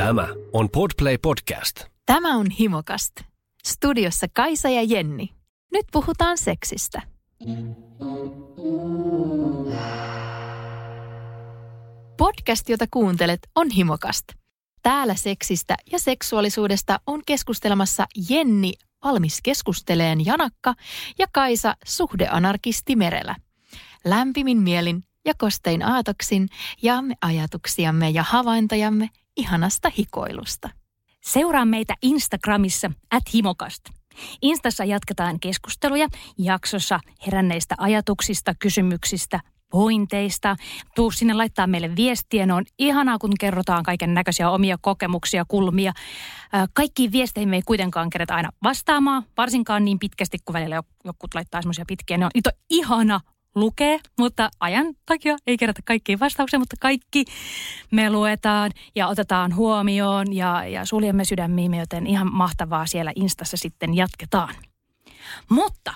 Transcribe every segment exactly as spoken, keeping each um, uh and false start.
Tämä on Podplay Podcast. Tämä on Himokast. Studiossa Kaisa ja Jenni. Nyt puhutaan seksistä. Podcast, jota kuuntelet, on Himokast. Täällä seksistä ja seksuaalisuudesta on keskustelemassa Jenni, valmis keskusteleen Janakka, ja Kaisa, suhdeanarkisti Merelä. Lämpimin mielin ja kostein aatoksin jaamme ajatuksiamme ja havaintojamme ihanasta hikoilusta. Seuraa meitä Instagramissa at himokast. Instassa jatketaan keskusteluja jaksossa heränneistä ajatuksista, kysymyksistä, pointeista. Tuu sinne laittaa meille viestiä. Ne on ihanaa, kun kerrotaan kaiken näköisiä omia kokemuksia, kulmia. Kaikkiin viesteihin me ei kuitenkaan kerätä aina vastaamaan, varsinkaan niin pitkästi, kun välillä joku laittaa semmoisia pitkiä. Ne on, niitä on ihana lukee, mutta ajan takia ei kerätä kaikkiin vastauksia, mutta kaikki me luetaan ja otetaan huomioon ja, ja suljemme sydämiimme, joten ihan mahtavaa siellä Instassa sitten jatketaan. Mutta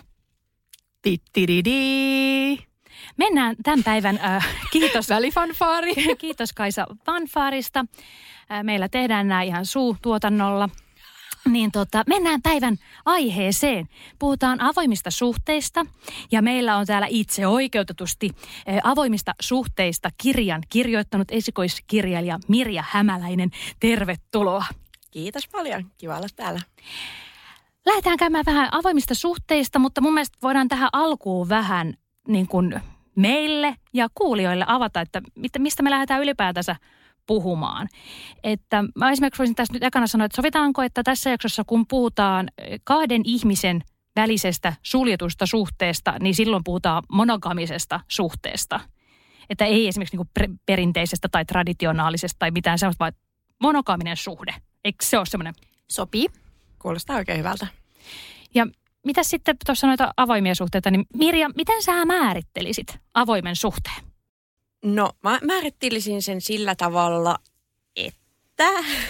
Tittididi. Mennään tämän päivän, äh, kiitos Välifanfaari. Kiitos Kaisa fanfaarista. Äh, meillä tehdään nämä ihan suutuotannolla. Niin tota, mennään päivän aiheeseen. Puhutaan avoimista suhteista ja meillä on täällä itse oikeutetusti äh, avoimista suhteista kirjan kirjoittanut esikoiskirjailija Mirja Hämäläinen. Tervetuloa. Kiitos paljon. Kiva olla täällä. Lähdetään käymään vähän avoimista suhteista, mutta mun mielestä voidaan tähän alkuun vähän niin kuin meille ja kuulijoille avata, että mistä me lähdetään ylipäätänsä puhumaan. Että mä esimerkiksi voisin tässä nyt ekana sanoa, että sovitaanko, että tässä jaksossa kun puhutaan kahden ihmisen välisestä suljetusta suhteesta, niin silloin puhutaan monogamisesta suhteesta. Että ei esimerkiksi niin kuin perinteisestä tai traditionaalisesta tai mitään sellaista, vaan monogaminen suhde. Eikö se ole semmoinen? Sopii. Kuulostaa oikein hyvältä. Ja mitä sitten tuossa noita avoimia suhteita, niin Mirja, miten sä määrittelisit avoimen suhteen? No, mä määrittelisin sen sillä tavalla, että...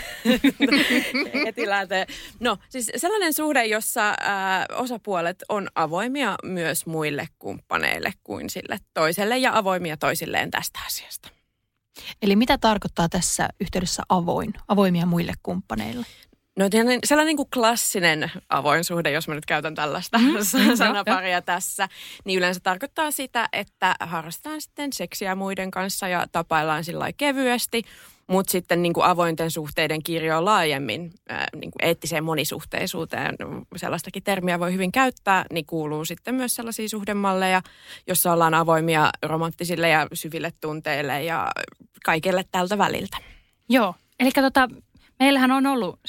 no, siis sellainen suhde, jossa ää, osapuolet on avoimia myös muille kumppaneille kuin sille toiselle ja avoimia toisilleen tästä asiasta. Eli mitä tarkoittaa tässä yhteydessä avoin, avoimia muille kumppaneille? No sellainen niin kuin klassinen avoin suhde, jos mä nyt käytän tällaista mm, sanaparia tässä, niin yleensä tarkoittaa sitä, että harrastetaan sitten seksiä muiden kanssa ja tapaillaan sillä lailla kevyesti, mutta sitten niin kuin avointen suhteiden kirjo laajemmin ää, niin kuin eettiseen monisuhteisuuteen, sellaistakin termiä voi hyvin käyttää, niin kuuluu sitten myös sellaisia suhdemalleja, jossa ollaan avoimia romanttisille ja syville tunteille ja kaikelle tältä väliltä. Joo, eli tota... Meillähän on ollut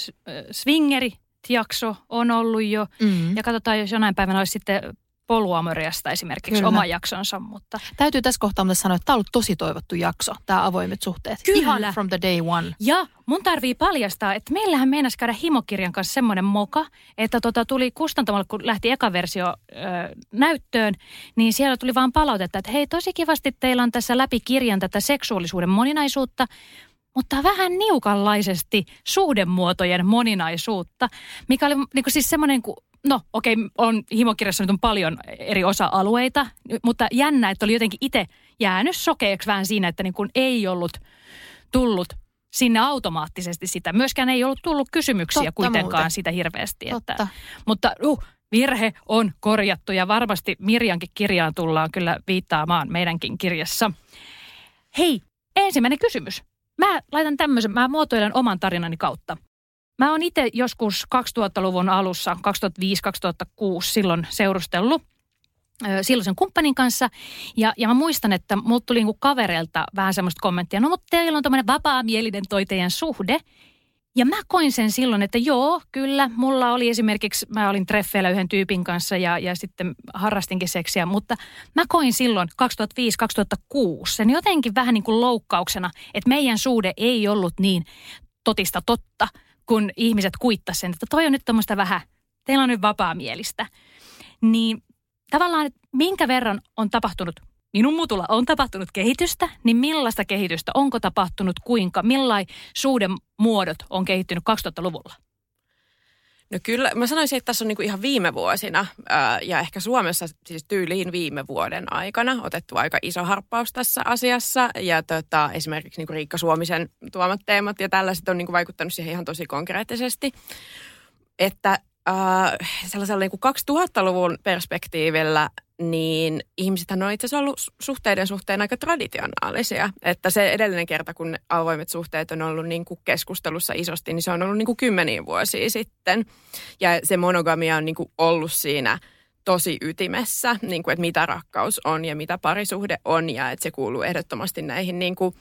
swingeri-jakso, on ollut jo. Mm. Ja katsotaan, jos jonain päivänä olisi sitten polyamoriasta esimerkiksi Kyllä. oma jaksonsa. Mutta... Täytyy tässä kohtaa mutta sanoa, että tämä on ollut tosi toivottu jakso, tämä avoimet suhteet. Kyllä. Ihan from the day one. Ja mun tarvii paljastaa, että meillähän meinasi käydä Himokirjan kanssa semmoinen moka, että tota tuli kustantamolle, kun lähti eka versio ö, näyttöön, niin siellä tuli vaan palautetta, että hei, tosi kivasti teillä on tässä läpi kirjan tätä seksuaalisuuden moninaisuutta, mutta vähän niukanlaisesti suhdemuotojen moninaisuutta, mikä oli niin kuin siis semmoinen, no okei, on Himokirjassa nyt on paljon eri osa-alueita, mutta jännä, että oli jotenkin itse jäänyt sokeeksi vähän siinä, että niin kuin ei ollut tullut sinne automaattisesti sitä. Myöskään ei ollut tullut kysymyksiä Totta kuitenkaan muuten. Sitä hirveästi. Että, mutta uh, virhe on korjattu ja varmasti Mirjankin kirjaan tullaan kyllä viittaamaan meidänkin kirjassa. Hei, ensimmäinen kysymys. Mä laitan tämmöisen, mä muotoilen oman tarinani kautta. Mä oon itse joskus kaksituhattaluvun alussa, kaksituhattaviisi kaksituhattakuusi silloin seurustellut ö, silloisen kumppanin kanssa. Ja, ja mä muistan, että multa tuli niinku kavereilta vähän semmoista kommenttia, no mutta teillä on tommoinen vapaamielinen toi teidän suhde. Ja mä koin sen silloin, että joo, kyllä, mulla oli esimerkiksi, mä olin treffeillä yhden tyypin kanssa ja, ja sitten harrastinkin seksiä, mutta mä koin silloin kaksituhattaviisi kaksituhattakuusi sen jotenkin vähän niin kuin loukkauksena, että meidän suhde ei ollut niin totista totta, kun ihmiset kuittasivat sen, että toi on nyt tommoista vähän, teillä on nyt vapaamielistä. Niin tavallaan, että minkä verran on tapahtunut, minun mutulla on tapahtunut kehitystä, niin millaista kehitystä, onko tapahtunut kuinka, millainen suhdemuodot on kehittynyt kaksituhattaluvulla? No kyllä, mä sanoisin, että tässä on niinku ihan viime vuosina ää, ja ehkä Suomessa siis tyyliin viime vuoden aikana otettu aika iso harppaus tässä asiassa. Ja tota, esimerkiksi niinku Riikka Suomisen tuomat teemat ja tällaiset on niinku vaikuttanut siihen ihan tosi konkreettisesti. Että ää, sellaisella niinku kaksituhattaluvun perspektiivillä niin ihmisethän on itse asiassa ollut suhteiden suhteen aika traditionaalisia. Että se edellinen kerta, kun avoimet suhteet on ollut niin kuin keskustelussa isosti, niin se on ollut niin kuin kymmeniä vuosia sitten. Ja se monogamia on niin kuin ollut siinä tosi ytimessä, niin kuin, että mitä rakkaus on ja mitä parisuhde on. Ja että se kuuluu ehdottomasti näihin niin kuin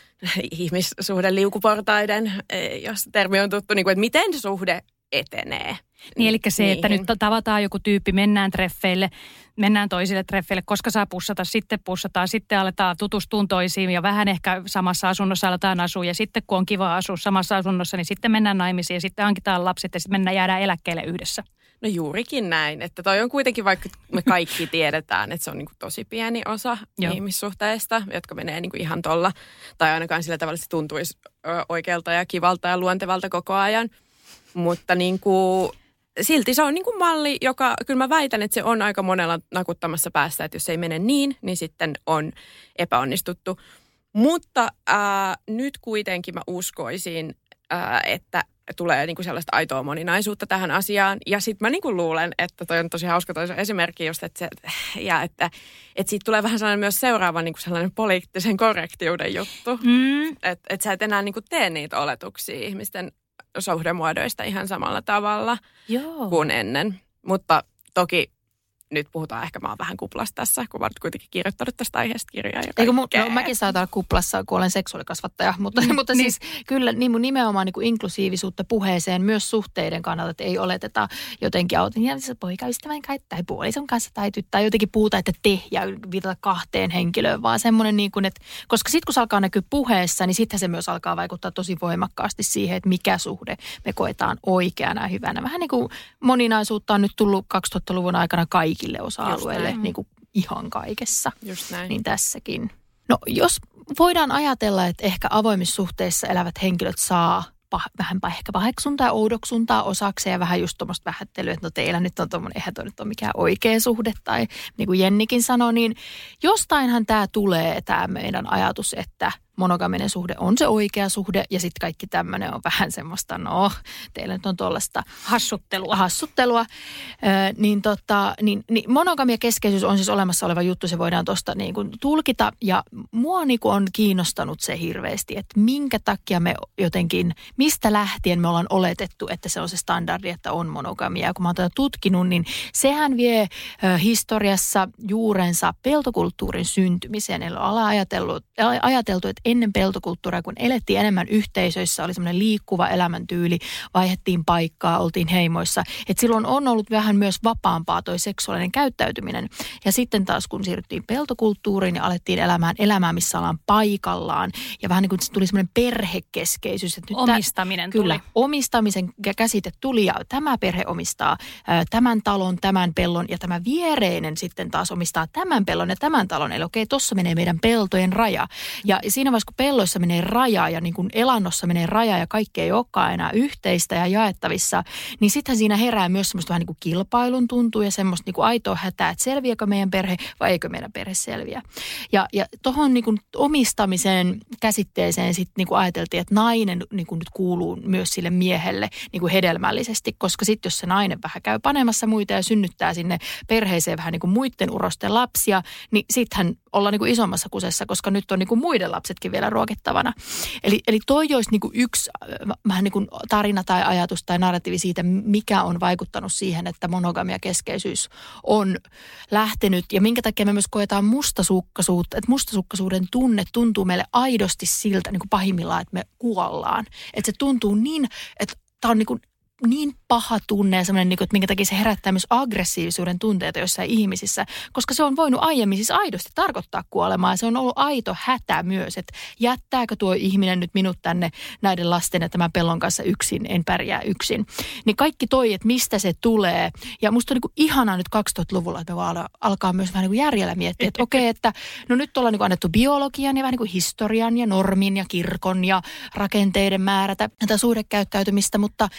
ihmissuhden liukuportaiden, jos termi on tuttu, niin kuin, että miten suhde etenee. Niin, eli se, niihin. Että nyt tavataan joku tyyppi, mennään treffeille, mennään toisille treffeille, koska saa pussata, sitten pussataan, sitten aletaan tutustua toisiin ja vähän ehkä samassa asunnossa aletaan asua ja sitten kun on kiva asua samassa asunnossa, niin sitten mennään naimisiin ja sitten hankitaan lapset ja sitten mennään jäädään eläkkeelle yhdessä. No juurikin näin, että toi on kuitenkin, vaikka me kaikki tiedetään, että se on niin kuin tosi pieni osa Joo. ihmissuhteista, jotka menee niin kuin ihan tolla, tai ainakaan sillä tavalla, että se tuntuisi oikealta ja kivalta ja luontevalta koko ajan, mutta niin kuin silti se on niin kuin malli, joka, kyllä mä väitän, että se on aika monella nakuttamassa päässä, että jos ei mene niin, niin sitten on epäonnistuttu. Mutta ää, nyt kuitenkin mä uskoisin, ää, että tulee niin kuin sellaista aitoa moninaisuutta tähän asiaan. Ja sitten mä niin kuin luulen, että toi on tosi hauska toi esimerkki just, että, se, ja että, että siitä tulee vähän sellainen myös seuraava niin kuin sellainen poliittisen korrektiuden juttu. Mm. Että et sä et enää niin kuin tee niitä oletuksia ihmisten suhdemuodoista ihan samalla tavalla Joo. kuin ennen. Mutta toki nyt puhutaan, ehkä mä oon vähän kuplassa tässä, kun mä oon kuitenkin kirjoittanut tästä aiheesta kirjaa. Eikö mun, no, mäkin saatan olla kuplassa, kun olen seksuaalikasvattaja, mutta, mm, mutta niin. siis kyllä niin mun nimenomaan niin kuin inklusiivisuutta puheeseen myös suhteiden kannalta, että ei oleteta jotenkin autin, ja se poikaystävän kai tai puolison kanssa tai tyttö, tai jotenkin puhuta, että te ja viitata kahteen henkilöön, vaan semmoinen niin kuin, että koska sitten kun se alkaa näkyä puheessa, niin sittenhän se myös alkaa vaikuttaa tosi voimakkaasti siihen, että mikä suhde me koetaan oikeana ja hyvänä. Vähän niin kuin moninaisuutta on nyt tullut kaksituhattaluvun aikana kaikille osa-alueille niin kuin ihan kaikessa. Just näin. Niin tässäkin. No jos voidaan ajatella, että ehkä avoimissa suhteissa elävät henkilöt saa pah- vähän ehkä paheksuntaa ja oudoksuntaa osakseen ja vähän just tuommoista vähättelyä, että no teillä nyt on tuommoinen, eihän toi nyt ole mikään oikea suhde tai niin kuin Jennikin sanoi, niin jostainhan tämä tulee, tämä meidän ajatus, että monogaminen suhde on se oikea suhde ja sitten kaikki tämmöinen on vähän semmoista, no teillä nyt on tuollaista hassuttelua. hassuttelua. Ö, niin, tota, niin, niin monogamia keskeisyys on siis olemassa oleva juttu, se voidaan tuosta niin kuin tulkita ja mua niin kuin on kiinnostanut se hirveästi, että minkä takia me jotenkin, mistä lähtien me ollaan oletettu, että se on se standardi, että on monogamia. Ja kun mä oon tätä tutkinut, niin sehän vie ö, historiassa juurensa peltokulttuurin syntymiseen. Eli ollaan ajatellut, ajateltu, että ennen peltokulttuuria, kun elettiin enemmän yhteisöissä, oli semmoinen liikkuva elämäntyyli, vaihdettiin paikkaa, oltiin heimoissa. Että silloin on ollut vähän myös vapaampaa toi seksuaalinen käyttäytyminen. Ja sitten taas kun siirryttiin peltokulttuuriin ja alettiin elämään elämää, missä ollaan paikallaan. Ja vähän niin kuin tuli semmoinen perhekeskeisyys. Että nyt omistaminen tämä, tuli. Kyllä, omistamisen käsite tuli ja tämä perhe omistaa ä, tämän talon, tämän pellon ja tämä viereinen sitten taas omistaa tämän pellon ja tämän talon. Eli okei, tuossa menee meidän peltojen raja. Ja siinä vaiheessa, kun pelloissa menee raja ja niin kuin elannossa menee raja ja kaikki ei olekaan enää yhteistä ja jaettavissa, niin sittenhän siinä herää myös semmoista vähän niin kuin kilpailun tuntuu ja semmoista niin kuin aitoa hätää, että selviääkö meidän perhe vai eikö meidän perhe selviä. Ja, ja tuohon niin kuin omistamisen käsitteeseen sitten niin kuin ajateltiin, että nainen niin kuin nyt kuuluu myös sille miehelle niin kuin hedelmällisesti, koska sitten jos se nainen vähän käy panemassa muita ja synnyttää sinne perheeseen vähän niin kuin muiden urosten lapsia, niin sittenhän ollaan niin kuin isommassa kusessa, koska nyt on niin kuin muiden lapsetkin vielä ruokittavana. Eli, eli toi olisi niin kuin yksi vähän niin kuin tarina tai ajatus tai narratiivi siitä, mikä on vaikuttanut siihen, että monogamia keskeisyys on lähtenyt ja minkä takia me myös koetaan mustasukkaisuutta, että mustasukkaisuuden tunne tuntuu meille aidosti siltä niin kuin pahimmillaan, että me kuollaan. Että se tuntuu niin, että tämä on niin kuin niin paha tunne ja semmoinen, että minkä takia se herättää myös aggressiivisuuden tunteita jossain ihmisissä, koska se on voinut aiemmin siis aidosti tarkoittaa kuolemaa. Se on ollut aito hätä myös, että jättääkö tuo ihminen nyt minut tänne näiden lasten ja tämän pellon kanssa yksin, en pärjää yksin. Niin kaikki toi, että mistä se tulee. Ja musta on niin kuin ihanaa nyt kaksituhattaluvulla, että me vaan alkaa myös vähän niin kuin järjellä miettiä, että okei, että no nyt ollaan niin kuin annettu biologian ja vähän niin kuin historian ja normin ja kirkon ja rakenteiden määrätä tätä suhdekäyttäytymistä, mutta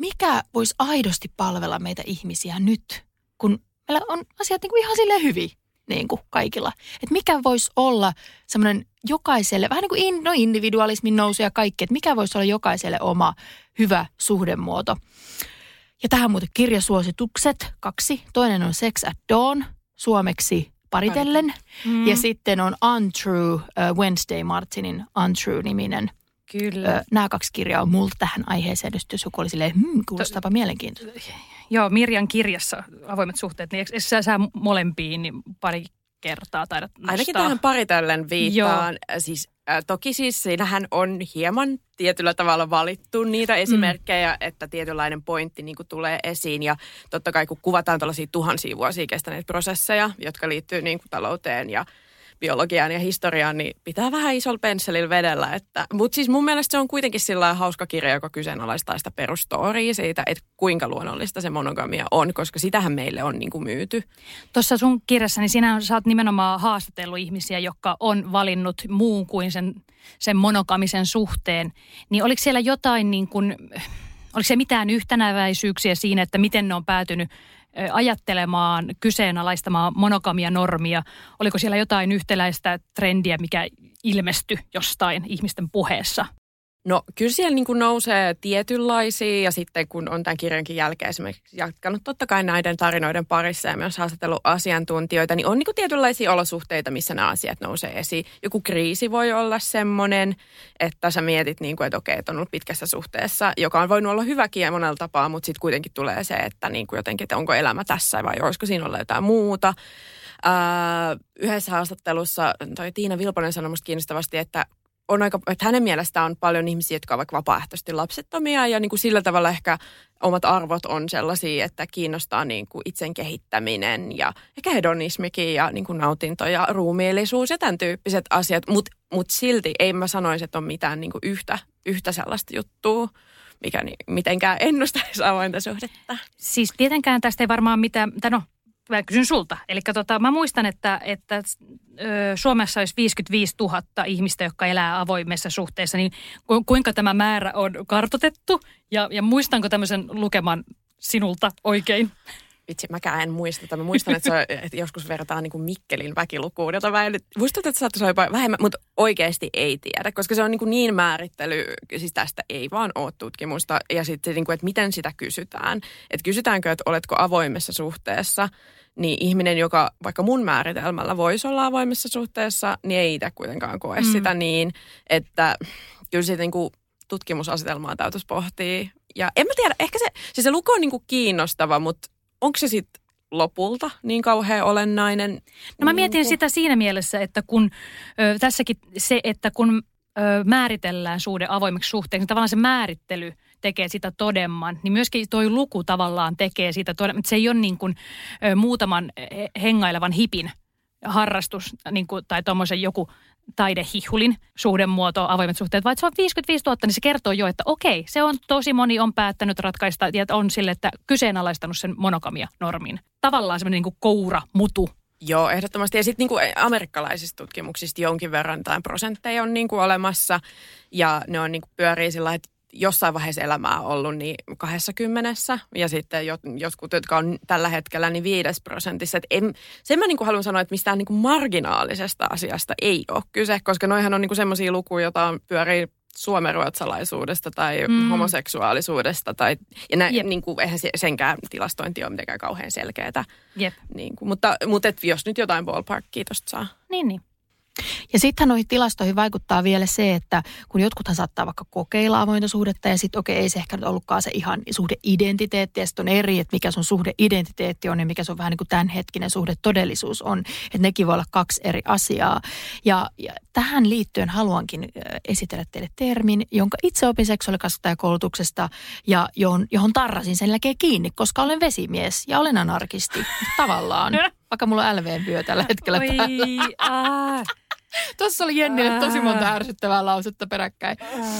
mikä voisi aidosti palvella meitä ihmisiä nyt, kun meillä on asiat niin kuin ihan silleen hyvin niin kuin kaikilla. Että mikä voisi olla semmoinen jokaiselle, vähän niin kuin in, no individualismin nousu ja kaikki, että mikä voisi olla jokaiselle oma hyvä suhdemuoto. Ja tähän muuten kirjasuositukset, kaksi. Toinen on Sex at Dawn, suomeksi paritellen. Mm. Ja sitten on Untrue, uh, Wednesday Martinin Untrue-niminen. Kyllä. Uh, nämä kaksi kirjaa on multa tähän aiheeseen, jos joku oli silleen, hmm, kuulostaapa to- mielenkiintoista. Joo, Mirjan kirjassa Avoimet suhteet, niin eikö sä, sä molempiin niin pari kertaa taidat nostaa? Ainakin tähän paritellen viittaan. Siis, äh, toki siis siinähän on hieman tietyllä tavalla valittu niitä esimerkkejä, mm. että tietynlainen pointti niin kuin tulee esiin. Ja totta kai kun kuvataan tällaisia tuhansia vuosia kestäneitä prosesseja, jotka liittyy niin kuin talouteen ja biologiaan ja historiaan, niin pitää vähän isolla pensselillä vedellä. Mutta siis mun mielestä se on kuitenkin sillä hauska kirja, joka kyseenalaistaa sitä perustoria siitä, että kuinka luonnollista se monogamia on, koska sitähän meille on niin kuin myyty. Tuossa sun kirjassa, niin sinä sä oot nimenomaan haastatellut ihmisiä, jotka on valinnut muun kuin sen, sen monogamisen suhteen. Niin oliko siellä jotain niin kuin, oliko siellä mitään yhtenäväisyyksiä siinä, että miten ne on päätynyt ajattelemaan, kyseenalaistamaan monogamia normia? Oliko siellä jotain yhtäläistä trendiä, mikä ilmestyi jostain ihmisten puheessa? No kyllä siellä niin kuin nousee tietynlaisia ja sitten kun on tämän kirjankin jälkeen esimerkiksi jatkanut totta kai näiden tarinoiden parissa ja myös haastatellut asiantuntijoita, niin on niin kuin tietynlaisia olosuhteita, missä nämä asiat nousee esiin. Joku kriisi voi olla semmoinen, että sä mietit, niin kuin, että okei, että on ollut pitkässä suhteessa, joka on voinut olla hyväkin ja monella tapaa, mutta sitten kuitenkin tulee se, että niin kuin jotenkin, että onko elämä tässä vai olisiko siinä olla jotain muuta. Ää, yhdessä haastattelussa toi Tiina Vilponen sanoi musta kiinnostavasti, että on aika, että hänen mielestään on paljon ihmisiä, jotka ovat vapaaehtoisesti lapsettomia ja niin kuin sillä tavalla ehkä omat arvot on sellaisia, että kiinnostaa niin kuin itsen kehittäminen ja ehkä hedonismikin ja niin kuin nautinto ja ruumiillisuus ja tämän tyyppiset asiat, mutta mut silti ei mä sanoisi, että on mitään niin kuin yhtä, yhtä sellaista juttua, mikä niin, mitenkään ennustaisi avointa suhdetta. Siis tietenkään tästä ei varmaan mitään, tai no, mä kysyn sulta. Eli tota, mä muistan, että, että ö, Suomessa olisi viisikymmentäviisituhatta ihmistä, jotka elää avoimessa suhteessa, niin ku, kuinka tämä määrä on kartoitettu? Ja, ja muistanko tämmöisen lukeman sinulta oikein? Vitsi, mäkään en muista. Mä muistan, että, se, että joskus vertaa niin kuin Mikkelin väkilukuun, jota mä en nyt, muistat, että saattaisi olla jopa vähemmän, mutta oikeasti ei tiedä, koska se on niin, kuin niin määrittely, siis tästä ei vaan ole tutkimusta, ja sitten niin kuin, että miten sitä kysytään. Että kysytäänkö, että oletko avoimessa suhteessa, niin ihminen, joka vaikka mun määritelmällä voisi olla avoimessa suhteessa, niin ei itse kuitenkaan koe mm. sitä niin, että kyllä siitä niin kuin tutkimusasetelmaa täytyisi pohtia. Ja en mä tiedä, ehkä se, siis se luku on niin kuin kiinnostava, mutta onko se sitten lopulta niin kauhean olennainen? No mä mietin sitä siinä mielessä, että kun ö, tässäkin se, että kun ö, määritellään suhde avoimeksi suhteeksi, niin tavallaan se määrittely tekee sitä todemman, niin myöskin toi luku tavallaan tekee sitä todemman. Että se ei ole niin kuin ö, muutaman hengailevan hipin harrastus niin kuin, tai tuommoisen joku taidehihulin suhdemuoto, avoimet suhteet, vaan se on viisikymmentäviisituhatta, niin se kertoo jo, että okei, se on tosi moni on päättänyt ratkaista ja on sille, että kyseenalaistanut sen monogamia-normin. Tavallaan semmoinen niin kuin koura, mutu. Joo, ehdottomasti. Ja sitten niin amerikkalaisista tutkimuksista jonkin verran jotain prosentteja on niin kuin olemassa ja ne on niin kuin pyörii sillä, että jossain vaiheessa elämää ollut niin kahdessakymmenessä ja sitten jotkut, jotka on tällä hetkellä niin viides prosentissa. Et en, sen mä niin kuin haluan sanoa, että mistään niin kuin marginaalisesta asiasta ei ole kyse, koska noihan on niin kuin semmoisia lukuja, joita pyörii suomenruotsalaisuudesta tai mm. homoseksuaalisuudesta. Tai, ja nä, niin kuin, eihän senkään tilastointi ole mitenkään kauhean selkeätä. Niin kuin, mutta mutta et, jos nyt jotain ballparkia tosta saa. Niin, niin. Ja sittenhän noihin tilastoihin vaikuttaa vielä se, että kun jotkuthan saattaa vaikka kokeilla avointa suhdetta ja sitten okei, ei se ehkä nyt ollutkaan se ihan suhdeidentiteetti ja sitten on eri, että mikä sun suhdeidentiteetti on ja mikä sun vähän niin kuin tämänhetkinen suhdetodellisuus on. Että nekin voi olla kaksi eri asiaa. Ja, ja tähän liittyen haluankin esitellä teille termin, jonka itse opin seksuaalikasvattajakoulutuksesta ja johon, johon tarrasin sen jälkeen kiinni, koska olen vesimies ja olen anarkisti tavallaan. Vaikka mulla on L V-vyö tällä hetkellä Oi, päällä. Tuossa oli Jennille tosi monta ärsyttävää lausetta peräkkäin.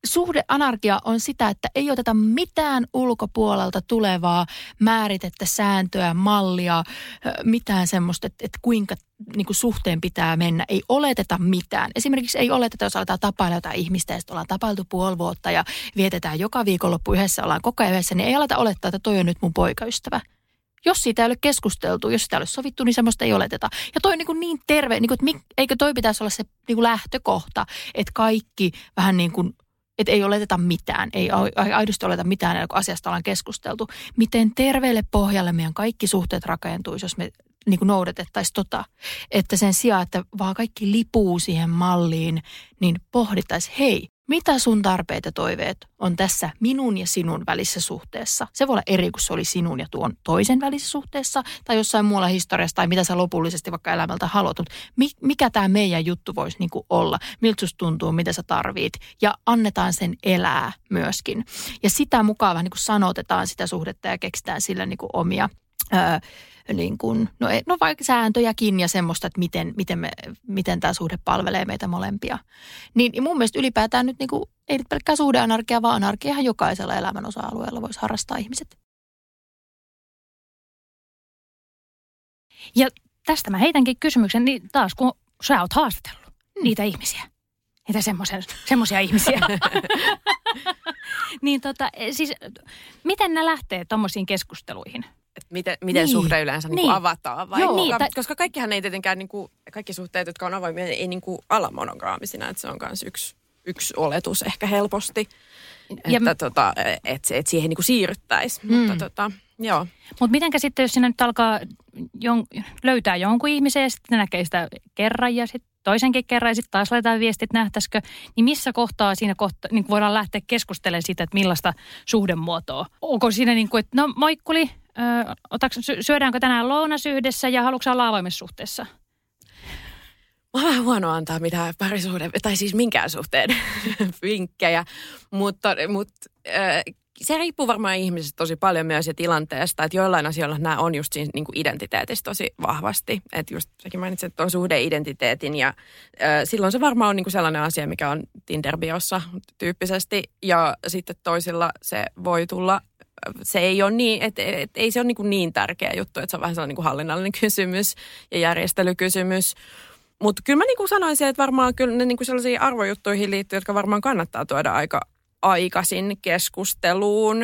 suhdeanarkia on sitä, että ei oteta mitään ulkopuolelta tulevaa määritettä, sääntöä, mallia, mitään semmoista, että, että kuinka niin kuin suhteen pitää mennä. Ei oleteta mitään. Esimerkiksi ei oleteta, jos aletaan tapailla jotain ihmistä ja sitten ollaan tapailtu puoli vuotta ja vietetään joka viikonloppu yhdessä, ollaan koko ajan yhdessä, niin ei aleta olettaa, että toi on nyt mun poikaystävä. Jos siitä ei ole keskusteltu, jos sitä ei ole sovittu, niin semmoista ei oleteta. Ja toi on niin, kuin niin terve, niin kuin, että eikö toi pitäisi olla se niin kuin lähtökohta, että kaikki vähän niin kuin, että ei oleteta mitään, ei aidosti oleta mitään, kun asiasta ollaan keskusteltu. Miten terveelle pohjalle meidän kaikki suhteet rakentuisi, jos me niin kuin noudatettaisiin tota, että sen sijaan, että vaan kaikki lipuu siihen malliin, niin pohdittaisiin, hei, mitä sun tarpeet ja toiveet on tässä minun ja sinun välissä suhteessa? Se voi olla eri, kun se oli sinun ja tuon toisen välissä suhteessa tai jossain muulla historiassa tai mitä sä lopullisesti vaikka elämältä haluat. Mikä tämä meidän juttu voisi niinku olla? Miltä susta tuntuu, mitä sä tarvit? Ja annetaan sen elää myöskin. Ja sitä mukaan vähän niin kuin sanotetaan sitä suhdetta ja keksitään sillä niin kuin omia Öö, niin kuin, no, no vaikka sääntöjäkin ja semmoista, että miten, miten, me, miten tämä suhde palvelee meitä molempia. Niin mun mielestä ylipäätään nyt niin kuin, ei nyt pelkkää suhdeanarkia, vaan anarkiahan jokaisella elämän osa-alueella voisi harrastaa ihmiset. Ja tästä mä heitänkin kysymyksen, niin taas kun sä oot haastatellut mm. niitä ihmisiä, niitä semmoisia ihmisiä, niin tota, siis miten ne lähtee tommosiin keskusteluihin? Että miten, miten niin. suhde yleensä niin. Niin avataan vai? Joo, niin, koska kaikkihan ei tietenkään, niin kuin, kaikki suhteet, jotka on avoimia, ei niin kuin ala monogaamisina. Että se on myös yksi, yksi oletus ehkä helposti, ja että tota, et, et siihen niin kuin siirryttäisiin. Mm. Mutta tota, joo. Mut mitenkä sitten, jos sinä nyt alkaa jon, löytää jonkun ihmisen ja sitten näkee sitä kerran ja sitten toisenkin kerran ja sitten taas laitetaan viestit, nähtäisikö, niin missä kohtaa siinä kohta, niin voidaan lähteä keskustelemaan siitä, että millaista suhdemuotoa? Onko siinä niin kuin, että no moikkuli, Öö, otaks, syödäänkö tänään lounas yhdessä ja haluatko olla avoimessa suhteessa? Mä oon vähän huono antaa mitään parisuhde, tai siis minkään suhteen vinkkejä, mutta, mutta äh, se riippuu varmaan ihmisestä tosi paljon myös ja tilanteesta, että joillain asioilla nämä on just siinä niin kuin identiteetissä tosi vahvasti. Että just säkin mainitsit, että on suhdeidentiteetin ja äh, silloin se varmaan on niin kuin sellainen asia, mikä on Tinder-biossa tyyppisesti ja sitten toisilla se voi tulla. Se ei ole niin, että et, ei se ole niin, niin tärkeä juttu, että se on vähän sellainen niin hallinnallinen kysymys ja järjestelykysymys. Mutta kyllä mä niin sanoisin, että varmaan kyllä ne niin sellaisiin arvojuttuihin liittyy, jotka varmaan kannattaa tuoda aika aikaisin keskusteluun.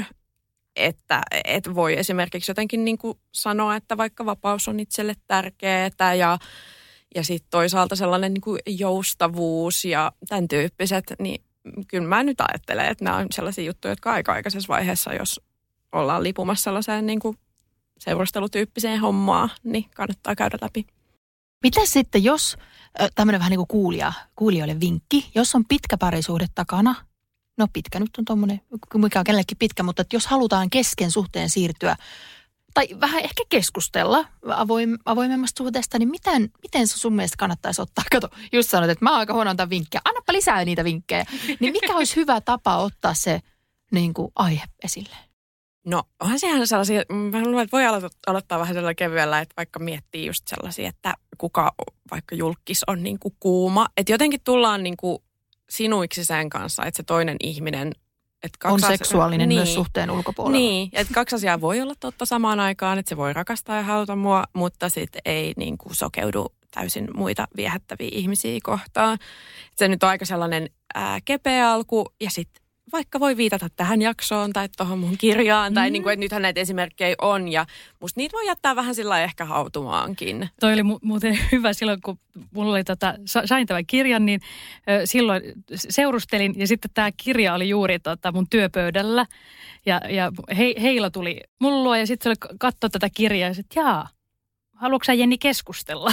Että et voi esimerkiksi jotenkin niin sanoa, että vaikka vapaus on itselle tärkeää ja, ja sitten toisaalta sellainen niin joustavuus ja tämän tyyppiset, niin kyllä mä nyt ajattelen, että nämä on sellaisia juttuja, jotka aika aikaisessa vaiheessa, jos ollaan lipumassa sellaiseen niin kuin seurustelutyyppiseen hommaan, niin kannattaa käydä läpi. Mitä sitten, jos tämmöinen vähän niin kuin kuulija, kuulijoille vinkki, jos on pitkä parisuhde takana, no pitkä nyt on tuommoinen, mikä on kenellekin pitkä, mutta että jos halutaan kesken suhteen siirtyä, tai vähän ehkä keskustella avoim, avoimemmasta suhteesta, niin miten, miten sun mielestä kannattaisi ottaa? Kato, just sanoit, että mä oon aika huono antaa vinkkejä. Annapa lisää niitä vinkkejä. Niin mikä olisi hyvä tapa ottaa se niin kuin aihe esille? No onhan sehän sellaisia, mä luulen, että voi aloittaa vähän sellaisella kevyellä, että vaikka miettii just sellaisia, että kuka vaikka julkis on niin kuin kuuma. Että jotenkin tullaan niin kuin sinuiksi sen kanssa, että se toinen ihminen että on asia, seksuaalinen niin, myös suhteen ulkopuolella. Niin, että kaksi asiaa voi olla totta samaan aikaan, että se voi rakastaa ja haluta mua, mutta sitten ei niin kuin sokeudu täysin muita viehättäviä ihmisiä kohtaan. Se nyt on aika sellainen ää, kepeä alku ja sitten vaikka voi viitata tähän jaksoon tai tuohon mun kirjaan, tai mm. niin kuin, että nythän näitä esimerkkejä on, ja musta niitä voi jättää vähän sillä ehkä hautumaankin. Toi oli mu- muuten hyvä silloin, kun mulla oli tota, sain tämän kirjan, niin ö, silloin seurustelin, ja sitten tämä kirja oli juuri tota, mun työpöydällä, ja, ja he, Heila tuli mulla luo, ja sitten se oli katsoa tätä kirjaa, ja sitten jaa, haluatko sä Jenni keskustella?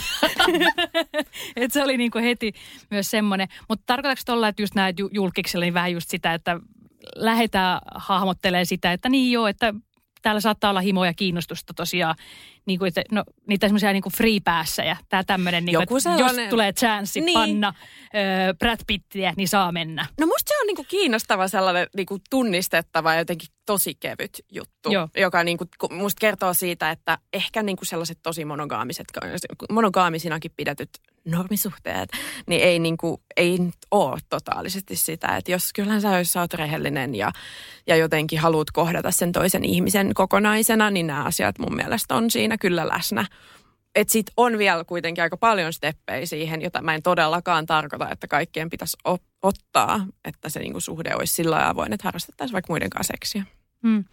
Et se oli niinku heti myös semmoinen. Mutta tarkoitatko tuolla, että just nämä julkiksella niin vähän just sitä, että lähdetään hahmottelemaan sitä, että niin joo, että täällä saattaa olla himoa ja kiinnostusta tosiaan. Niin kuin, että, no, niitä semmoisia niin kuin free päässä ja tämä tämmöinen, niin kuin, sellainen... jos tulee chanssi niin. panna ö, Brad Pittiä, niin saa mennä. No musta se on niin kuin kiinnostava sellainen niin kuin tunnistettava ja jotenkin tosi kevyt juttu, Joo. joka niin kuin, musta kertoo siitä, että ehkä niin kuin sellaiset tosi monogaamiset, monogaamisinakin pidetyt normisuhteet, niin ei, niin kuin, ei ole totaalisesti sitä. Että jos kyllähän sä, jos sä oot rehellinen ja, ja jotenkin haluat kohdata sen toisen ihmisen kokonaisena, niin nämä asiat mun mielestä on siinä kyllä läsnä. Että sit on vielä kuitenkin aika paljon steppejä siihen, jota mä en todellakaan tarkoita, että kaikkien pitäisi op- ottaa, että se niinku suhde olisi sillä lailla avoin, että harrastettaisiin vaikka muiden kanssa seksiä. Hmm.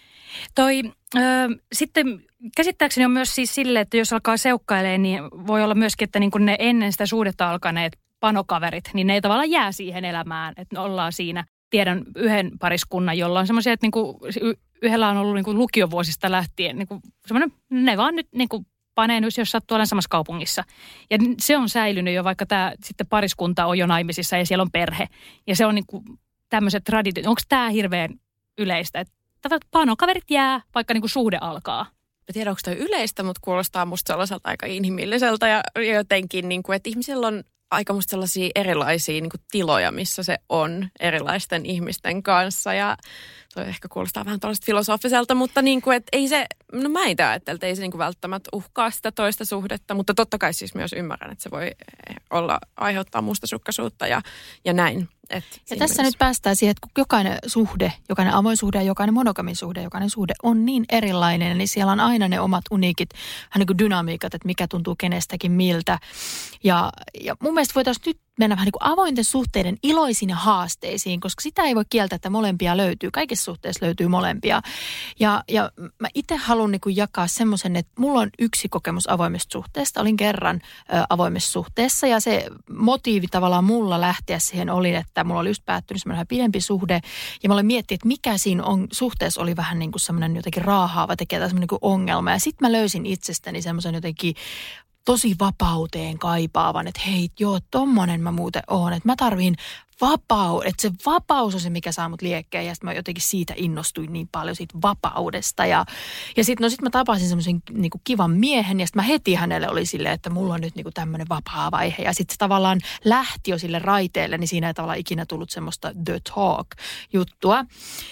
Toi, ö, sitten käsittääkseni on myös siis sille, että jos alkaa seukkailemaan, niin voi olla myöskin, että niin kuin ne ennen sitä suhdetta alkaneet panokaverit, niin ne ei tavallaan jää siihen elämään, että ollaan siinä. Tiedän yhden pariskunnan, jolla on semmoisia, että niin kuin yhdellä on ollut niin kuin lukiovuosista lähtien, niin kuin semmoinen, ne vaan nyt niin kuin panee nyt, jos sattuu olemaan samassa kaupungissa. Ja se on säilynyt jo, vaikka tämä sitten pariskunta on jo naimisissa ja siellä on perhe. Ja se on niin kuin tämmöiset traditiot. Onko tämä hirveän yleistä, että panokaverit jää, vaikka niin kuin suhde alkaa? Mä tiedän, onko tämä yleistä, mutta kuulostaa musta sellaiselta aika inhimilliseltä ja jotenkin, niin kuin, että ihmisillä on aika musta sellaisia erilaisia niin kuin tiloja, missä se on erilaisten ihmisten kanssa ja toi ehkä kuulostaa vähän tuollaista filosofiselta, mutta niin kuin, että ei se, no mä en ajattele, että ei se niin kuin välttämättä uhkaa sitä toista suhdetta, mutta totta kai siis myös ymmärrän, että se voi olla, aiheuttaa mustasukkaisuutta ja, ja näin. Et ja tässä mielessä nyt päästään siihen, että kun jokainen suhde, jokainen avoin suhde ja jokainen monogamin suhde, jokainen suhde on niin erilainen, niin siellä on aina ne omat uniikit, vähän niin kuin dynamiikat, että mikä tuntuu kenestäkin miltä. Ja, ja mun mielestä voitaisiin nyt mennä vähän niin kuin avointen suhteiden iloisiin ja haasteisiin, koska sitä ei voi kieltää, että molempia löytyy. Kaikissa suhteissa löytyy molempia. Ja, ja mä itse haluan niin kuin jakaa semmoisen, että mulla on yksi kokemus avoimesta suhteesta. Olin kerran ö, avoimessa suhteessa ja se motiivi tavallaan mulla lähteä siihen oli, että mulla oli just päättynyt semmoinen pidempi suhde. Ja mä olin miettinyt, että mikä siinä on, suhteessa oli vähän niin kuin semmoinen jotenkin raahaava tekijä tai semmoinen niin kuin ongelma. Ja sitten mä löysin itsestäni semmoisen jotenkin tosi vapauteen kaipaavan, että hei, joo, tommonen mä muuten oon, että mä tarviin vapaus, että se vapaus on se, mikä saa mut liekkeen, ja sitten mä jotenkin siitä innostuin niin paljon siitä vapaudesta, ja, ja sitten no sit mä tapasin semmoisen niinku kivan miehen, ja sitten mä heti hänelle oli silleen, että mulla on nyt niinku tämmöinen vapaa vaihe, ja sitten se tavallaan lähti jo sille raiteelle, niin siinä ei tavallaan ikinä tullut semmoista the talk-juttua,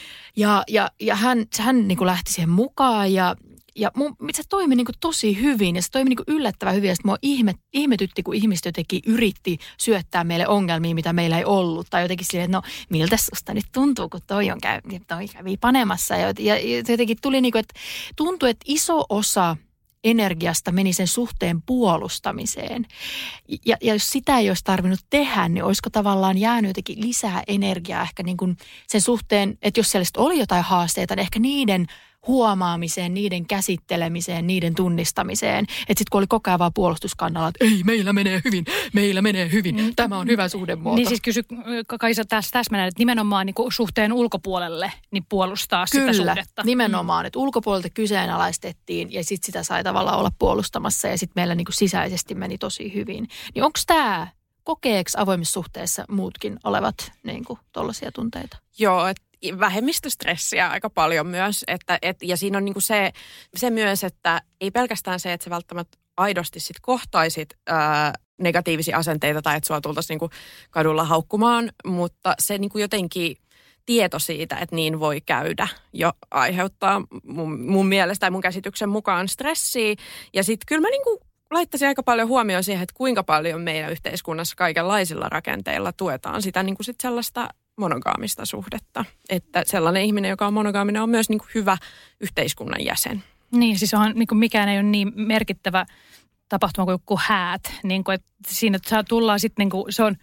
ja, ja, ja hän, hän niinku lähti siihen mukaan, ja Ja mun, se toimi niin kuin tosi hyvin ja se toimi niin kuin yllättävän hyvin. Ja sitten mua ihmet, ihmetytti, kun ihmiset jotenkin yritti syöttää meille ongelmia, mitä meillä ei ollut. Tai jotenkin silleen, että no miltä susta nyt tuntuu, kun toi, on käy, toi kävi panemassa. Ja, ja, ja jotenkin tuli niin kuin, että tuntui, että iso osa energiasta meni sen suhteen puolustamiseen. Ja, ja jos sitä ei olisi tarvinnut tehdä, niin olisiko tavallaan jäänyt jotenkin lisää energiaa ehkä niin kuin sen suhteen, että jos siellä oli jotain haasteita, niin ehkä niiden huomaamiseen, niiden käsittelemiseen, niiden tunnistamiseen. Että sitten kun oli koko ajan vaan puolustuskannalla, että ei, meillä menee hyvin, meillä menee hyvin, tämä on hyvä suhdemuoto. Niin siis kysy Kaisa tässä täsmennä, että nimenomaan niin kuin suhteen ulkopuolelle niin puolustaa Kyllä, sitä suhdetta. Kyllä, nimenomaan, että ulkopuolelta kyseenalaistettiin ja sitten sitä sai tavallaan olla puolustamassa ja sitten meillä niin kuin sisäisesti meni tosi hyvin. Niin onko tämä, kokeeko avoimissa suhteessa muutkin olevat niin kuin tollaisia tunteita? Joo, että vähemmistöstressiä aika paljon myös, että, et, ja siinä on niinku se, se myös, että ei pelkästään se, että sä välttämättä aidosti sit kohtaisit ää, negatiivisia asenteita tai että sua tultaisiin niinku kadulla haukkumaan, mutta se niinku jotenkin tieto siitä, että niin voi käydä, jo aiheuttaa mun, mun mielestä tai mun käsityksen mukaan stressiä, ja sitten kyllä mä niinku laittaisin aika paljon huomioon siihen, että kuinka paljon meidän yhteiskunnassa kaikenlaisilla rakenteilla tuetaan sitä niinku sit sellaista monogaamista suhdetta. Että sellainen ihminen, joka on monogaaminen, on myös niin kuin hyvä yhteiskunnan jäsen. Niin, siis on, niin kuin mikään ei ole niin merkittävä tapahtuma kuin joku häät. Niin kuin, että siinä että tullaan sitten, niin kuin, se on,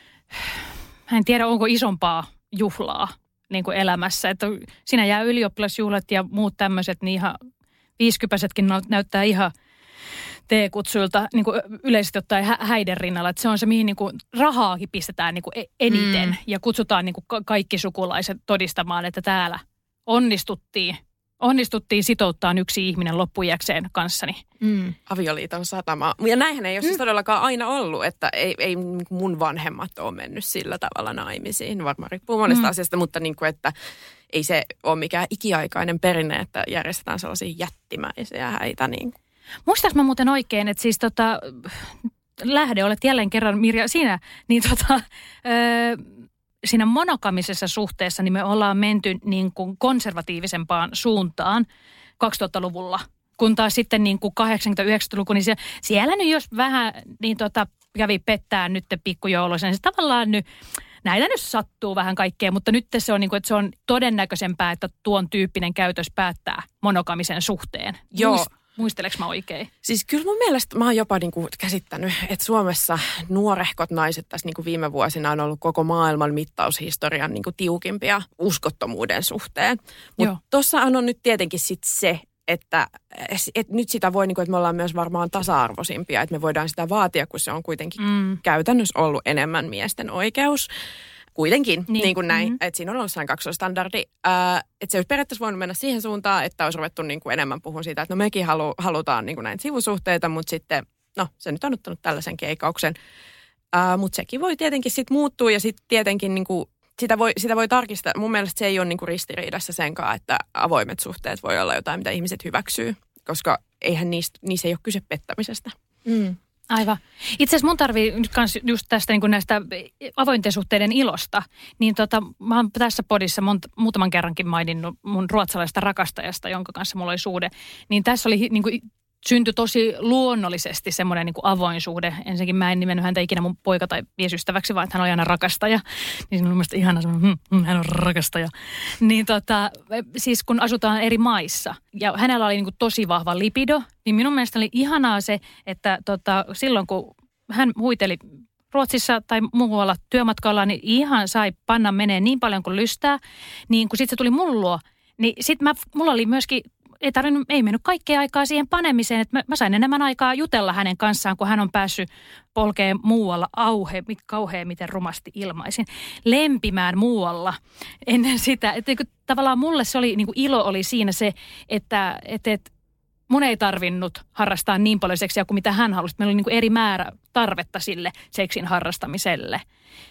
mä en tiedä onko isompaa juhlaa niin kuin elämässä. Että siinä jää ylioppilasjuhlat ja muut tämmöiset, niin ihan viisikypäisetkin näyttää ihan T-kutsuilta niin kuin yleisesti ottaen hä- häiden rinnalla. Että se on se, mihin niin kuin rahaakin pistetään niin kuin eniten. Mm. Ja kutsutaan niin kuin kaikki sukulaiset todistamaan, että täällä onnistuttiin. Onnistuttiin sitouttaa yksi ihminen loppuiäkseen kanssani. Mm. Avioliiton satama. Ja näinhän ei ole siis mm. todellakaan aina ollut, että ei, ei mun vanhemmat ole mennyt sillä tavalla naimisiin. Varmaan riippuu monesta mm. asiasta, mutta niin kuin, että ei se ole mikään ikiaikainen perinne, että järjestetään sellaisia jättimäisiä häitä niin kuin. Muistaaks mä muuten oikein, että siis tota, lähde, olet jälleen kerran Mirja siinä, niin tota, öö, siinä monogamisessa suhteessa niin me ollaan menty niin kuin konservatiivisempaan suuntaan kaksituhattaluvulla. Kun taas sitten niin kuin kahdeksankymmentä-yhdeksänkymmentäluku, niin siellä, siellä nyt jos vähän niin tota kävi pettää nyt pikkujouluisen. Se tavallaan nyt, näitä nyt sattuu vähän kaikkea, mutta nyt se on, niin kuin, että se on todennäköisempää, että tuon tyyppinen käytös päättää monogamisen suhteen. Joo. Muist, muisteleks mä oikein? Siis kyllä mun mielestä mä oon jopa niin kuin käsittänyt, että Suomessa nuorehkot naiset tässä niin kuin viime vuosina on ollut koko maailman mittaushistorian niin kuin tiukimpia uskottomuuden suhteen. Mutta tuossa on nyt tietenkin sit se, että, että nyt sitä voi, niin kuin, että me ollaan myös varmaan tasa-arvoisimpia, että me voidaan sitä vaatia, kun se on kuitenkin mm. käytännössä ollut enemmän miesten oikeus. Kuitenkin, niin, niin kuin näin, mm-hmm. että siinä on ollut sellainen kaksoistandardi, äh, että se olisi periaatteessa voinut mennä siihen suuntaan, että olisi ruvettu niin kuin enemmän puhua siitä, että no mekin halu, halutaan niin kuin näitä sivusuhteita, mutta sitten, no se nyt on ottanut tällaisen keikauksen. Äh, mutta sekin voi tietenkin sitten muuttua ja sitten tietenkin niin kuin sitä, voi, sitä voi tarkistaa. Mun mielestä se ei ole niin kuin ristiriidassa senkaan, että avoimet suhteet voi olla jotain, mitä ihmiset hyväksyy, koska eihän niistä, niissä ei ole kyse pettämisestä. Mm. Aivan. Itse asiassa mun tarvii nyt kans just tästä niin kuin näistä avointen suhteiden ilosta, niin tota, mä oon tässä podissa monta, muutaman kerrankin maininnut mun ruotsalaista rakastajasta, jonka kanssa mulla oli suhde, niin tässä oli niin kuin syntyi tosi luonnollisesti semmoinen niin kuin avoin suhde. Ensinnäkin mä en nimennyt häntä ikinä mun poika- tai miesystäväksi, vaan että hän oli aina rakastaja. Niin se on mielestäni ihana semmoinen, hm, hän on rakastaja. Niin tota, siis kun asutaan eri maissa ja hänellä oli niin kuin tosi vahva libido, niin minun mielestä oli ihanaa se, että tota, silloin kun hän huiteli Ruotsissa tai muualla työmatkalla, niin ihan sai panna menee niin paljon kuin lystää. Niin kun sitten se tuli mun luo, niin sitten mulla oli myöskin Ei, tarvinnut, ei mennyt kaikkea aikaa siihen panemiseen, että mä, mä sain enemmän aikaa jutella hänen kanssaan, kun hän on päässyt polkeen muualla auhe, mit, kauhean miten rumasti ilmaisin, lempimään muualla ennen sitä. Että tavallaan mulle se oli, niin kuin ilo oli siinä se, että, että, että mun ei tarvinnut harrastaa niin paljon seksiä kuin mitä hän halusi. Meillä oli niin kuin eri määrä tarvetta sille seksin harrastamiselle.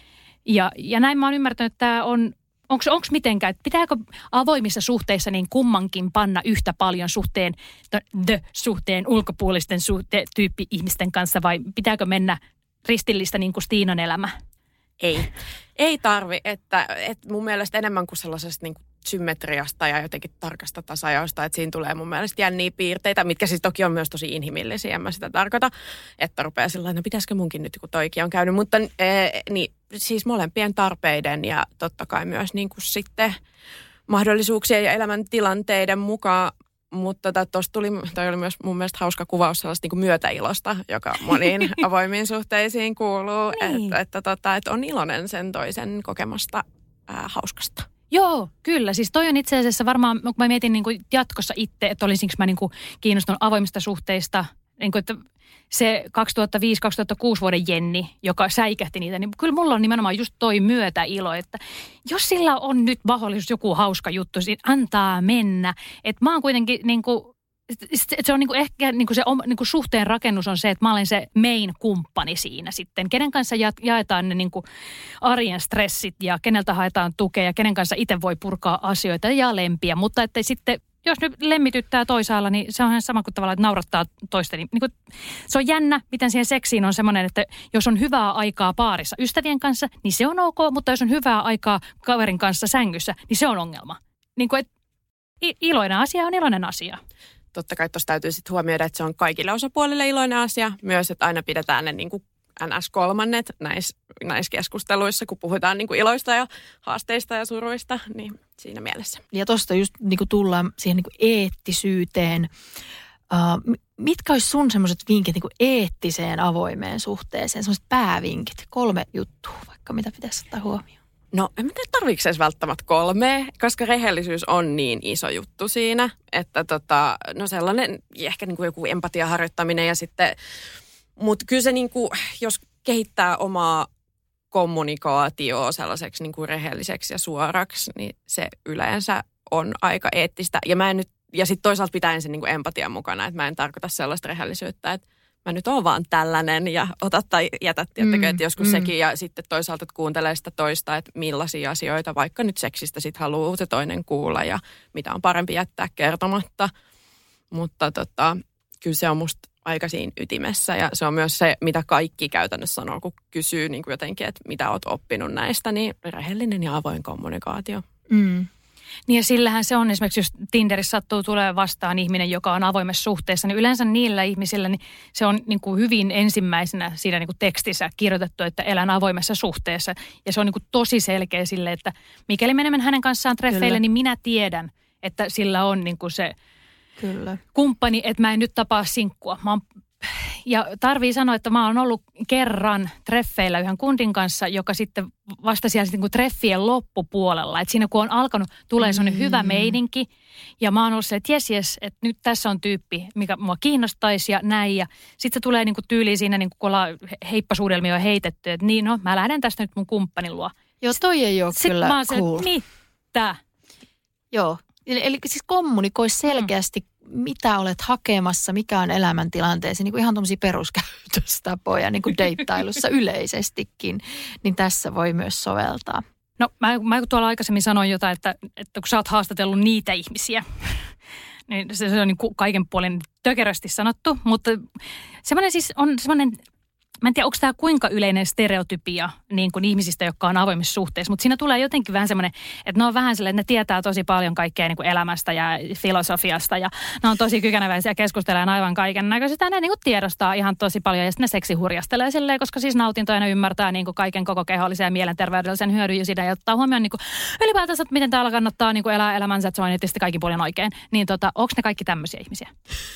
Ja, ja näin mä oon ymmärtänyt, että tämä on Onko mitenkään, pitääkö avoimissa suhteissa niin kummankin panna yhtä paljon suhteen, the suhteen ulkopuolisten suhteen tyyppi ihmisten kanssa vai pitääkö mennä ristillistä niin kuin Stiinan elämä? Ei. Ei tarvi, että, että mun mielestä enemmän kuin sellaisesta niin kuin symmetriasta ja jotenkin tarkasta tasajaosta, että siinä tulee mun mielestä jänniä piirteitä, mitkä siis toki on myös tosi inhimillisiä, en mä sitä tarkoita, että rupeaa sillä no pitäisikö munkin nyt, kun toikin on käynyt, mutta ee, niin, siis molempien tarpeiden ja totta kai myös niin kuin sitten mahdollisuuksien ja elämäntilanteiden mukaan, mutta tuossa tuli, toi oli myös mun mielestä hauska kuvaus sellaista niin kuin myötäilosta, joka moniin avoimiin suhteisiin kuuluu, niin. että, että, tota, että on iloinen sen toisen kokemasta ää, hauskasta. Joo, kyllä. Siis toi on itse asiassa varmaan, kun mä mietin niin kuin jatkossa itse, että olisinko mä niin kuin kiinnostunut avoimista suhteista, niin kuin, että se kaksituhattaviisi kaksituhattakuusi vuoden Jenni, joka säikähti niitä, niin kyllä mulla on nimenomaan just toi myötäilo, että jos sillä on nyt mahdollisuus joku hauska juttu, niin antaa mennä. Että mä oon kuitenkin niin kuin, se on niin kuin ehkä niin kuin se niin kuin suhteen rakennus on se, että mä olen se main-kumppani siinä sitten. Kenen kanssa jaetaan ne niin kuin arjen stressit ja keneltä haetaan tukea ja kenen kanssa itse voi purkaa asioita ja lempiä. Mutta että sitten, jos nyt lemmityttää toisaalla, niin se on ihan sama kuin tavallaan, että naurattaa toista. Niin, niin kuin, se on jännä, miten siihen seksiin on semmoinen, että jos on hyvää aikaa paarissa ystävien kanssa, niin se on ok. Mutta jos on hyvää aikaa kaverin kanssa sängyssä, niin se on ongelma. Niin kuin, että iloinen asia on iloinen asia. Totta kai tuossa täytyy sitten huomioida, että se on kaikille osapuolille iloinen asia. Myös, että aina pidetään ne niin kuin N S-kolmannet näissä näis keskusteluissa, kun puhutaan niin kuin iloista ja haasteista ja suruista, niin siinä mielessä. Ja tuosta just niin kuin tullaan siihen niin kuin eettisyyteen. Uh, mitkä olisi sun semmoiset vinkit niin kuin eettiseen avoimeen suhteeseen? Semmoiset päävinkit, kolme juttua vaikka, mitä pitäisi ottaa huomioon. No en tiedä, tarviiko edes välttämättä kolme, koska rehellisyys on niin iso juttu siinä, että tota, no sellainen ehkä niin kuin joku empatian harjoittaminen ja sitten, mutta kyllä se niin kuin, jos kehittää omaa kommunikaatioa sellaiseksi niin kuin rehelliseksi ja suoraksi, niin se yleensä on aika eettistä. Ja mä en nyt, ja sitten toisaalta pitää ensin niin kuin empatian mukana, että mä en tarkoita sellaista rehellisyyttä, että mä nyt oon vaan tällainen ja ota tai jätä, tiettäkö, mm, että joskus mm. sekin. Ja sitten toisaalta, että kuuntelee sitä toista, että millaisia asioita vaikka nyt seksistä sit haluaa se toinen kuulla ja mitä on parempi jättää kertomatta. Mutta tota, kyllä se on musta aika siinä ytimessä ja se on myös se, mitä kaikki käytännössä sanoo, kun kysyy niin kuin jotenkin, että mitä oot oppinut näistä, niin rehellinen ja avoin kommunikaatio. Mm. Niin ja sillähän se on esimerkiksi, jos Tinderissä sattuu tulee vastaan ihminen, joka on avoimessa suhteessa, niin yleensä niillä ihmisillä niin se on niin kuin hyvin ensimmäisenä siinä niin kuin tekstissä kirjoitettu, että elän avoimessa suhteessa. Ja se on niin kuin tosi selkeä sille, että mikäli menemme hänen kanssaan treffeille, Kyllä. niin minä tiedän, että sillä on niin kuin se Kyllä. kumppani, että mä en nyt tapaa sinkkua. Mä oon Ja tarvii sanoa, että mä oon ollut kerran treffeillä yhden kundin kanssa, joka sitten vasta siellä niin kuin treffien loppupuolella. Että siinä kun on alkanut, tulee sellainen mm. hyvä meininki. Ja mä oon ollut se, että jes, jes, että nyt tässä on tyyppi, mikä mua kiinnostaisi ja näin. Ja sitten se tulee niin kuin tyyliin siinä, niin kuin kun ollaan heippasuudelmia jo heitetty. Että niin, no mä lähden tästä nyt mun kumppanin luo. Joo, toi ei ole sitten kyllä mä oon cool. Se, mitä? Joo, eli, eli siis kommunikoi selkeästi. Mm. mitä olet hakemassa, mikä on elämäntilanteesi, niin kuin ihan tuommoisia peruskäytöstapoja niin kuin deittailussa yleisestikin, niin tässä voi myös soveltaa. No mä, mä tuolla aikaisemmin sanoin jotain, että, että kun sä oot haastatellut niitä ihmisiä, niin se, se on niin kuin kaiken puolin tökerästi sanottu, mutta semmoinen siis on semmoinen, mä en tiedä, onko tämä kuinka yleinen stereotypia niin kuin ihmisistä, jotka on avoimissa suhteissa, mutta siinä tulee jotenkin vähän semmoinen, että ne on vähän sellainen, että ne tietää tosi paljon kaikkea niin kuin elämästä ja filosofiasta ja ne on tosi kykeneväisiä keskustelemaan aivan kaiken näköistä. Ne niin kuin tiedostaa ihan tosi paljon ja sitten ne seksihurjastelee silleen, koska siis nautintoja ne ymmärtää niin kuin kaiken koko kehollisen ja mielenterveydellisen hyödyn ja sitä ja ottaa huomioon niin kuin ylipäätänsä, että miten täällä kannattaa niin kuin elää elämänsä, että se on tietysti kaikki puolin oikein. Niin tota, onko ne kaikki tämmöisiä ihmisiä?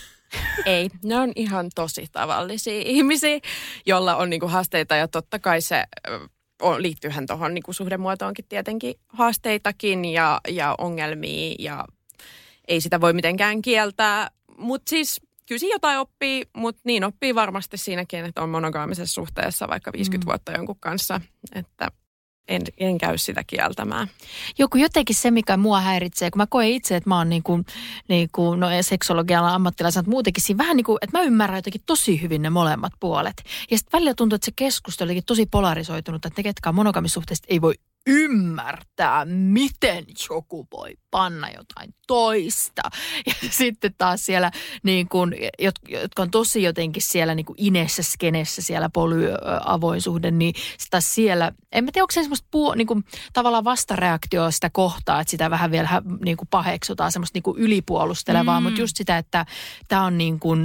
Ei, ne on ihan tosi tavallisia ihmisiä, joilla on niinku haasteita ja totta kai se on, liittyyhän tuohon niinku suhdemuotoonkin tietenkin haasteitakin ja, ja ongelmia ja ei sitä voi mitenkään kieltää. Mutta siis kyllä siinä jotain oppii, mutta niin oppii varmasti siinäkin, että on monogaamisessa suhteessa vaikka viisikymmentä mm. vuotta jonkun kanssa, että En, en käy sitä kieltämään. Joku jotenkin se, mikä mua häiritsee, kun mä koen itse, että mä oon niin kuin, niin kuin no seksologialla ammattilaisena, että muutenkin siinä vähän niin kuin, että mä ymmärrän jotenkin tosi hyvin ne molemmat puolet. Ja sitten välillä tuntuu, että se keskustelu olikin tosi polarisoitunut, että ne ketkä on monogamissuhteista ei voi ymmärtää, miten joku voi panna jotain toista. Ja sitten taas siellä, niin kuin, jotka on tosi jotenkin siellä niin kuin inessä, skenessä, siellä polyavoinsuhde, niin taas siellä, en mä tiedä, onko se semmoista puo, niin kuin, tavallaan vastareaktioa sitä kohtaa, että sitä vähän vielä niin kuin paheksutaan, semmoista niin kuin ylipuolustelevaa, mm. mutta just sitä, että tämä on niin kuin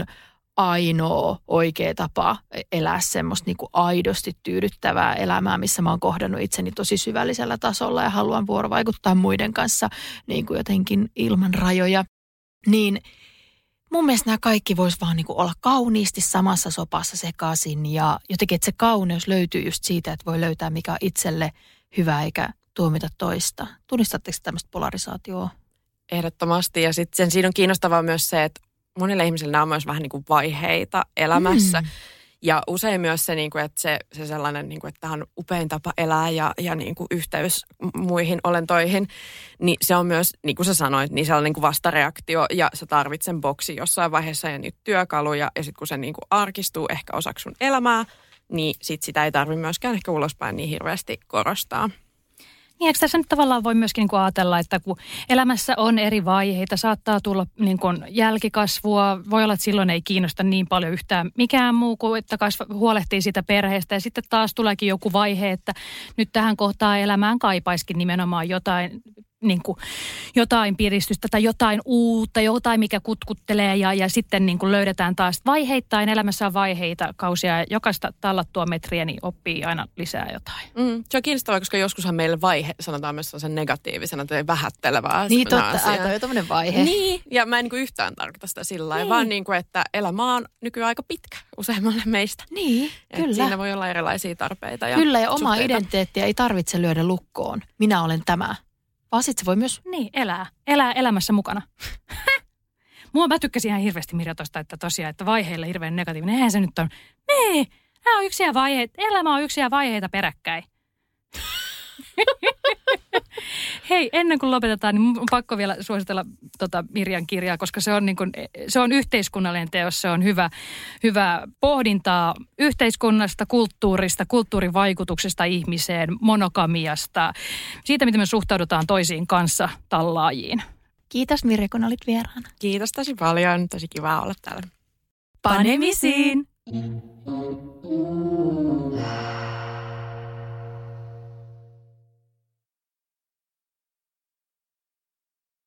ainoa oikea tapa elää semmoista niin kuin aidosti tyydyttävää elämää, missä mä oon kohdannut itseni tosi syvällisellä tasolla ja haluan vuorovaikuttaa muiden kanssa niin kuin jotenkin ilman rajoja. Niin mun mielestä nämä kaikki vois vaan niin kuin olla kauniisti samassa sopassa sekaisin ja jotenkin, että se kauneus löytyy just siitä, että voi löytää mikä on itselle hyvä eikä tuomita toista. Tunnistatteko tämmöistä polarisaatioa? Ehdottomasti ja sitten sen siinä on kiinnostavaa myös se, että monille ihmisille nämä on myös vähän niin kuin vaiheita elämässä. Mm. Ja usein myös se, niin kuin, että se, se sellainen, niin kuin, että tämä on upein tapa elää ja, ja niin kuin yhteys muihin olentoihin, niin se on myös, niin kuin sä sanoit, niin sellainen niin kuin vastareaktio ja sä tarvitset sen boksi jossain vaiheessa ja niitä työkaluja. Ja sitten kun se niin kuin arkistuu ehkä osaksi sun elämää, niin sit sitä ei tarvitse myöskään ehkä ulospäin niin hirveästi korostaa. Niin, eikö tässä nyt tavallaan voi myöskin niin kuin ajatella, että kun elämässä on eri vaiheita, saattaa tulla niin kuin jälkikasvua, voi olla, että silloin ei kiinnosta niin paljon yhtään mikään muu kuin, että kasva, huolehtii siitä perheestä. Ja sitten taas tuleekin joku vaihe, että nyt tähän kohtaan elämään kaipaisikin nimenomaan jotain, niin kuin, jotain piristystä tai jotain uutta, jotain mikä kutkuttelee ja, ja sitten niin kuin löydetään taas vaiheittain. Elämässä on vaiheita, kausia ja jokaista tallattua metriä niin oppii aina lisää jotain. Mm, se on kiinnostavaa, koska joskushan meille vaihe sanotaan myös sellaisen negatiivisena tai vähättelevää. Niin totta, aika jo tämmöinen vaihe. Niin, ja mä en niin kuin yhtään tarkoita sitä sillä lailla, niin. vaan niin kuin, että elämä on nykyään aika pitkä useimmalle meistä. Niin, et kyllä. Siinä voi olla erilaisia tarpeita ja Kyllä, ja omaa suhteita. identiteettiä ei tarvitse lyödä lukkoon. Minä olen tämä. Vaan sit se voi myös... Niin, elää. Elää elämässä mukana. Mua mä tykkäsin ihan hirveästi Mirja tosta, että tosiaan, että vaiheilla hirveän negatiivinen. Eihän se nyt on. Nee, nämä on yksiä vaiheita. Elämä on yksiä vaiheita peräkkäin. Hei, ennen kuin lopetetaan, niin on pakko vielä suositella tota Mirjan kirjaa, koska se on, niin kuin, se on yhteiskunnallinen teos. Se on hyvä, hyvä pohdintaa yhteiskunnasta, kulttuurista, kulttuurivaikutuksesta ihmiseen, monogamiasta, siitä, miten me suhtaudutaan toisiin kanssa tallaajiin. Kiitos Mirja, kun olit vieraana. Kiitos tosi paljon. Tosi kiva olla täällä. Panemisiin!